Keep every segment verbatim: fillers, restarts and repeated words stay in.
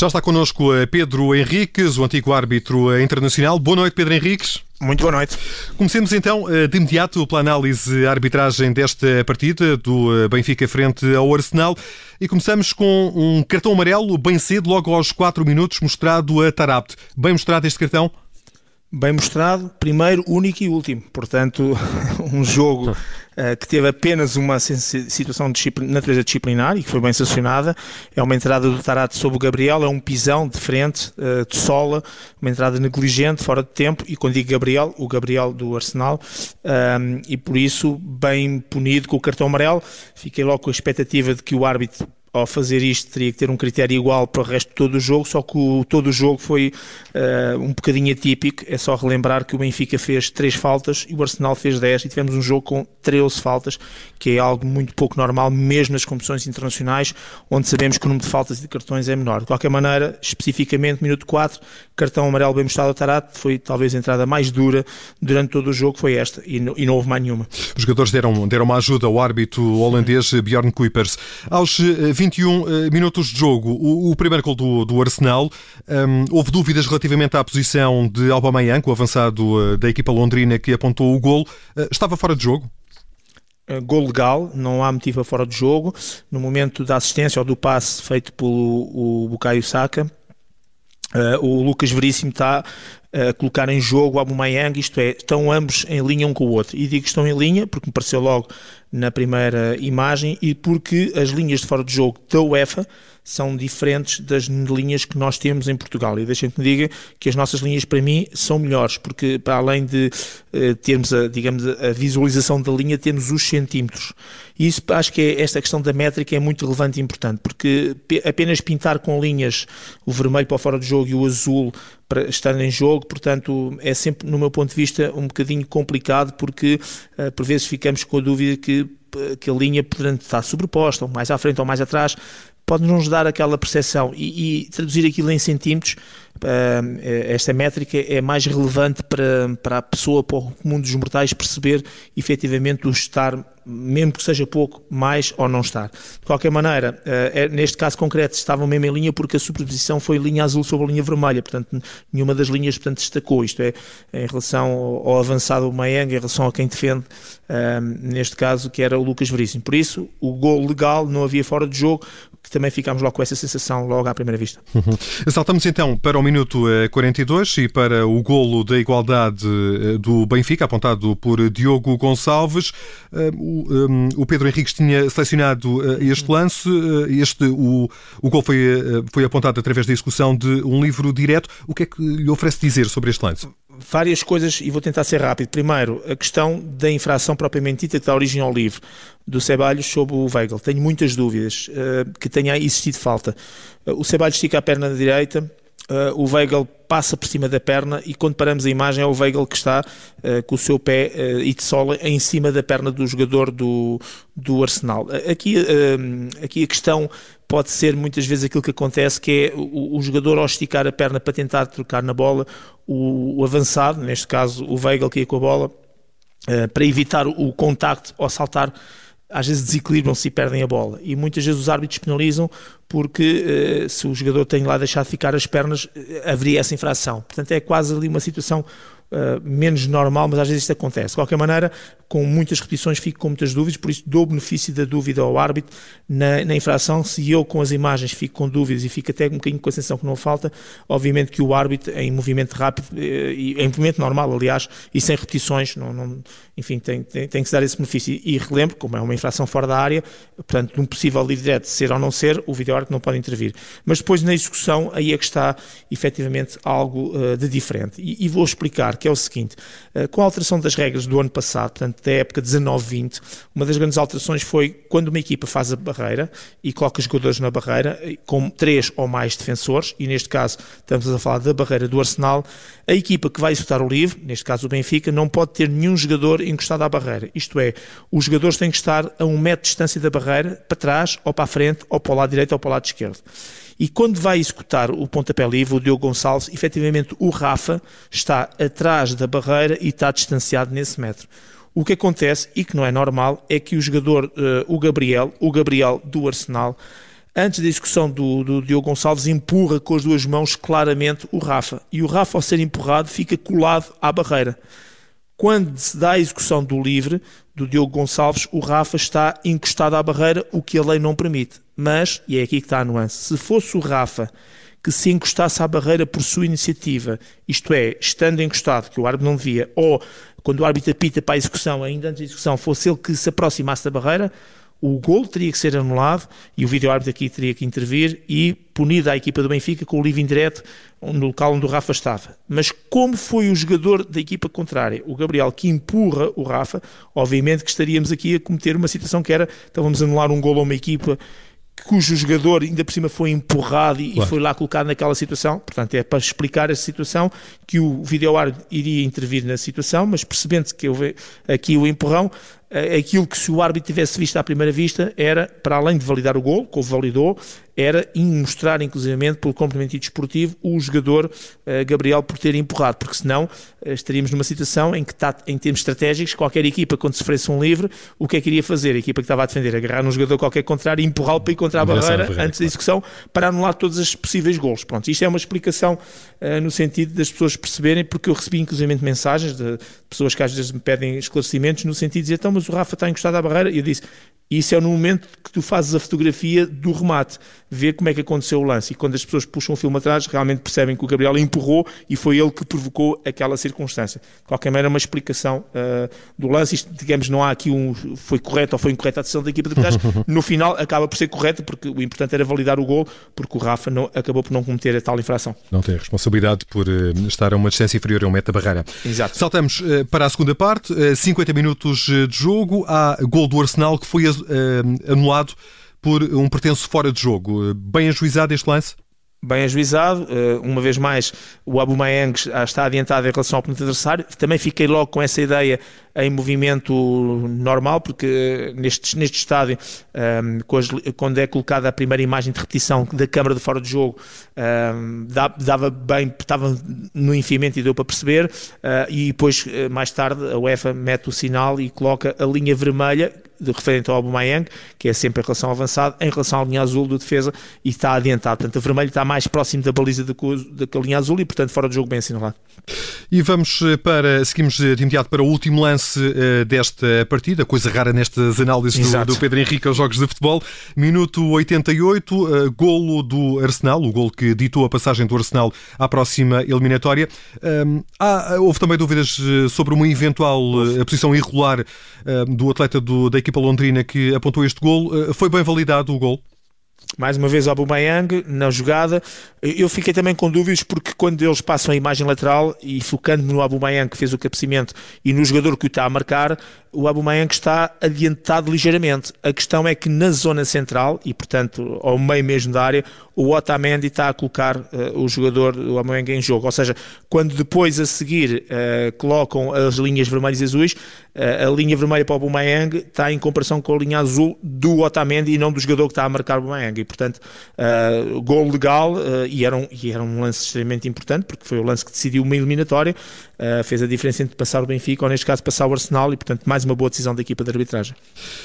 Já está connosco Pedro Henriques, o antigo árbitro internacional. Boa noite, Pedro Henriques. Muito boa noite. Comecemos então de imediato pela análise arbitragem desta partida do Benfica frente ao Arsenal e começamos com um cartão amarelo bem cedo, logo aos quatro minutos, mostrado a Taarabt. Bem mostrado este cartão? Bem mostrado, primeiro, único e último. Portanto, um jogo uh, que teve apenas uma situação de natureza disciplinar e que foi bem sancionada. É uma entrada do Taarabt sobre o Gabriel, é um pisão de frente, uh, de sola, uma entrada negligente, fora de tempo. E quando digo Gabriel, o Gabriel do Arsenal, um, e por isso bem punido com o cartão amarelo. Fiquei logo com a expectativa de que o árbitro, ao fazer isto, teria que ter um critério igual para o resto de todo o jogo, só que o, todo o jogo foi uh, um bocadinho atípico. É só relembrar que o Benfica fez três faltas e o Arsenal fez dez e tivemos um jogo com treze faltas, que é algo muito pouco normal, mesmo nas competições internacionais, onde sabemos que o número de faltas e de cartões é menor. De qualquer maneira, especificamente, minuto quatro, cartão amarelo bem mostrado ao Taarabt, foi talvez a entrada mais dura durante todo o jogo, foi esta, e não, e não houve mais nenhuma. Os jogadores deram, deram uma ajuda ao árbitro holandês Bjorn Kuipers. Aos vinte e um minutos de jogo, o, o primeiro gol do, do Arsenal, um, houve dúvidas relativamente à posição de Aubameyang, o avançado uh, da equipa londrina que apontou o gol. Uh, estava fora de jogo? Uh, gol legal, não há motivo a fora de jogo. No momento da assistência ou do passe feito pelo o Bukayo Saka, Uh, o Lucas Veríssimo está a colocar em jogo o Aubameyang, isto é, estão ambos em linha um com o outro. E digo que estão em linha porque me pareceu logo na primeira imagem e porque as linhas de fora de jogo da UEFA são diferentes das linhas que nós temos em Portugal. E deixem-me que me diga que as nossas linhas, para mim, são melhores, porque para além de uh, termos a, digamos, a visualização da linha, temos os centímetros. E isso, acho que é, esta questão da métrica é muito relevante e importante, porque apenas pintar com linhas o vermelho para o fora de jogo e o azul para estar em jogo, portanto, é sempre, no meu ponto de vista, um bocadinho complicado, porque uh, por vezes ficamos com a dúvida que, que a linha poderá estar sobreposta, ou mais à frente ou mais atrás, pode nos dar aquela percepção e, e traduzir aquilo em centímetros. Uh, esta métrica é mais relevante para, para a pessoa, para o comum dos mortais perceber efetivamente o estar, mesmo que seja pouco, mais ou não estar. De qualquer maneira, uh, é, neste caso concreto estavam mesmo em linha porque a superposição foi linha azul sobre a linha vermelha, portanto nenhuma das linhas portanto, destacou, isto é, em relação ao, ao avançado Aubameyang, em relação a quem defende, uh, neste caso que era o Lucas Veríssimo. Por isso, o gol legal, não havia fora de jogo, que também ficámos logo com essa sensação logo à primeira vista. Uhum. Saltamos então para o minuto quarenta e dois e para o golo da igualdade do Benfica, apontado por Diogo Gonçalves. O Pedro Henriques tinha selecionado este lance, este, o, o golo foi, foi apontado através da execução de um livro direto. O que é que lhe oferece dizer sobre este lance? Várias coisas e vou tentar ser rápido. Primeiro, a questão da infração propriamente dita que dá origem ao livro do Ceballos sobre o Weigl. Tenho muitas dúvidas uh, que tenha existido falta. Uh, o Ceballos estica a perna da direita, uh, o Weigl passa por cima da perna e quando paramos a imagem é o Weigl que está uh, com o seu pé uh, e de sola em cima da perna do jogador do, do Arsenal. Uh, aqui, uh, aqui a questão pode ser muitas vezes aquilo que acontece, que é o, o jogador ao esticar a perna para tentar trocar na bola, o, o avançado, neste caso o Weigl que ia com a bola, uh, para evitar o, o contacto ao saltar, às vezes desequilibram-se e perdem a bola. E muitas vezes os árbitros penalizam porque uh, se o jogador tem lá deixado de ficar as pernas, uh, haveria essa infração. Portanto, é quase ali uma situação uh, menos normal, mas às vezes isto acontece. De qualquer maneira, com muitas repetições fico com muitas dúvidas, por isso dou o benefício da dúvida ao árbitro na, na infração. Se eu com as imagens fico com dúvidas e fico até um bocadinho com a sensação que não falta, obviamente que o árbitro em movimento rápido, e em movimento normal aliás, e sem repetições, não, não, enfim, tem, tem, tem que se dar esse benefício. E relembro, como é uma infração fora da área, portanto, num possível livre direto, ser ou não ser, o vídeo-árbitro não pode intervir. Mas depois na execução, aí é que está efetivamente algo uh, de diferente. E, e vou explicar, que é o seguinte, uh, com a alteração das regras do ano passado, portanto, da época dezanove vinte, uma das grandes alterações foi quando uma equipa faz a barreira e coloca jogadores na barreira, com três ou mais defensores, e neste caso estamos a falar da barreira do Arsenal, a equipa que vai executar o livre, neste caso o Benfica, não pode ter nenhum jogador encostado à barreira. Isto é, os jogadores têm que estar a um metro de distância da barreira, para trás, ou para a frente, ou para o lado direito, ou para o lado esquerdo. E quando vai executar o pontapé livre, o Diogo Gonçalves, efetivamente o Rafa está atrás da barreira e está distanciado nesse metro. O que acontece, e que não é normal, é que o jogador, uh, o Gabriel, o Gabriel do Arsenal, antes da execução do, do Diogo Gonçalves, empurra com as duas mãos claramente o Rafa. E o Rafa, ao ser empurrado, fica colado à barreira. Quando se dá a execução do livre, do Diogo Gonçalves, o Rafa está encostado à barreira, o que a lei não permite. Mas, e é aqui que está a nuance, se fosse o Rafa que se encostasse à barreira por sua iniciativa, isto é, estando encostado, que o árbitro não devia, ou quando o árbitro apita para a execução, ainda antes da execução, fosse ele que se aproximasse da barreira, o golo teria que ser anulado e o vídeo-árbitro aqui teria que intervir e punir a equipa do Benfica com o livre indireto no local onde o Rafa estava. Mas como foi o jogador da equipa contrária, o Gabriel, que empurra o Rafa, obviamente que estaríamos aqui a cometer uma situação que era, então vamos anular um golo a uma equipa cujo jogador ainda por cima foi empurrado e claro. foi lá colocado naquela situação. Portanto, é para explicar essa situação que o vídeo-árbitro iria intervir na situação, mas percebendo que houve aqui o empurrão, aquilo que se o árbitro tivesse visto à primeira vista era, para além de validar o golo, que o validou, era mostrar, inclusivamente, pelo complemento desportivo, o jogador uh, Gabriel por ter empurrado, porque senão uh, estaríamos numa situação em que, tá, em termos estratégicos, qualquer equipa, quando sofresse um livre, o que é que iria fazer? A equipa que estava a defender, agarrar um jogador qualquer contrário e empurrá-lo para encontrar a barreira antes claro. da execução, para anular todos os possíveis golos. Pronto, isto é uma explicação uh, no sentido das pessoas perceberem, porque eu recebi, inclusivamente, mensagens de pessoas que às vezes me pedem esclarecimentos, no sentido de dizer, então, mas o Rafa está encostado à barreira, e eu disse, isso é no momento que tu fazes a fotografia do remate, ver como é que aconteceu o lance, e quando as pessoas puxam o filme atrás, realmente percebem que o Gabriel empurrou e foi ele que provocou aquela circunstância. De qualquer maneira, uma explicação uh, do lance, isto, digamos, não há aqui um foi correto ou foi incorreta a decisão da equipa de arbitragem, no final acaba por ser correto, porque o importante era validar o golo, porque o Rafa não, acabou por não cometer a tal infração. Não tem responsabilidade por uh, estar a uma distância inferior a um metro da barreira. Exato. Saltamos uh, para a segunda parte, uh, cinquenta minutos de jogo, há gol do Arsenal que foi uh, anulado por um pretenso fora de jogo. Bem ajuizado este lance? Bem ajuizado, uma vez mais o Aubameyang está adiantado em relação ao ponto adversário. Também fiquei logo com essa ideia em movimento normal, porque neste, neste estádio, quando é colocada a primeira imagem de repetição da câmara de fora de jogo, dava bem, estava no enfiamento e deu para perceber, e depois mais tarde a UEFA mete o sinal e coloca a linha vermelha de referente ao Aubameyang, que é sempre em relação ao avançado, em relação à linha azul do defesa, e está adiantado. Portanto, a vermelha está mais próximo da baliza da linha azul e, portanto, fora de jogo bem assinalado. E vamos para, seguimos de imediato para o último lance uh, desta partida, coisa rara nestas análises do, do Pedro Henrique aos jogos de futebol. Minuto oitenta e oito, uh, golo do Arsenal, o golo que ditou a passagem do Arsenal à próxima eliminatória. Um, há, houve também dúvidas sobre uma eventual uh, posição irregular uh, do atleta do, da equipa londrina que apontou este golo. Uh, foi bem validado o golo? Mais uma vez o Aubameyang na jogada. Eu fiquei também com dúvidas, porque quando eles passam a imagem lateral e focando-me no Aubameyang que fez o cabeceamento e no jogador que o está a marcar, o Aubameyang está adiantado ligeiramente. A questão é que na zona central e, portanto, ao meio mesmo da área, o Otamendi está a colocar uh, o jogador, o Aubameyang, em jogo. Ou seja, quando depois a seguir uh, colocam as linhas vermelhas e azuis, uh, a linha vermelha para o Aubameyang está em comparação com a linha azul do Otamendi e não do jogador que está a marcar o Aubameyang. E, portanto, uh, gol legal, uh, e, era um, e era um lance extremamente importante, porque foi o lance que decidiu uma eliminatória, uh, fez a diferença entre passar o Benfica ou, neste caso, passar o Arsenal, e, portanto, mais uma boa decisão da equipa de arbitragem.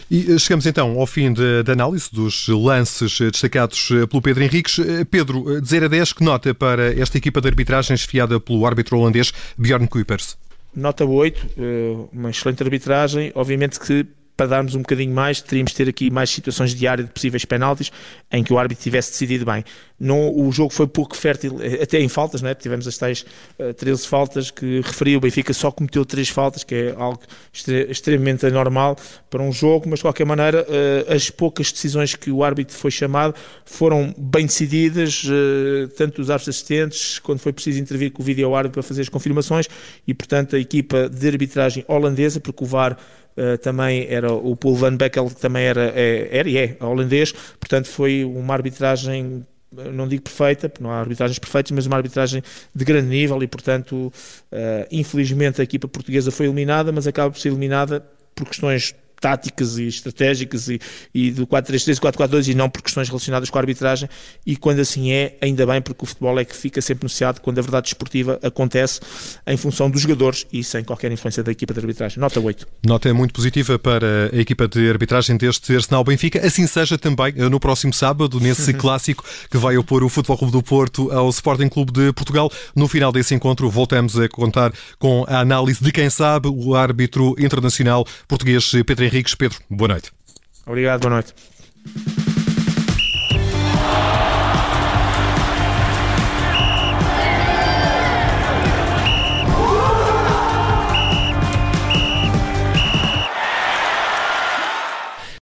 E chegamos então ao fim da análise dos lances destacados pelo Pedro Henriques. Pedro, de zero a dez, que nota para esta equipa de arbitragem esfiada pelo árbitro holandês Bjorn Kuipers? Nota oito, uma excelente arbitragem. Obviamente que, para darmos um bocadinho mais, teríamos de ter aqui mais situações de área de possíveis penaltis em que o árbitro tivesse decidido bem. Não, o jogo foi pouco fértil, até em faltas, não é? Tivemos as tais uh, treze faltas que referi, o Benfica só cometeu três faltas, que é algo extre- extremamente anormal para um jogo, mas de qualquer maneira uh, as poucas decisões que o árbitro foi chamado foram bem decididas, uh, tanto dos árbitros assistentes, quando foi preciso intervir com o vídeo-árbitro para fazer as confirmações, e portanto a equipa de arbitragem holandesa, porque o V A R Uh, também era o Paul Van Beckel, que também era, é, era e é holandês, portanto foi uma arbitragem, não digo perfeita, porque não há arbitragens perfeitas, mas uma arbitragem de grande nível, e portanto uh, infelizmente a equipa portuguesa foi eliminada, mas acaba por ser eliminada por questões táticas e estratégicas e, e do quatro três três e quatro quatro dois e não por questões relacionadas com a arbitragem, e quando assim é, ainda bem, porque o futebol é que fica sempre noticiado quando a verdade desportiva acontece em função dos jogadores e sem qualquer influência da equipa de arbitragem. Nota oito. Nota muito positiva para a equipa de arbitragem deste Arsenal-Benfica. Assim seja também no próximo sábado, nesse clássico que vai opor o Futebol Clube do Porto ao Sporting Clube de Portugal. No final desse encontro voltamos a contar com a análise de quem sabe, o árbitro internacional português Pedro Henriques. Pedro, boa noite. Obrigado, boa noite.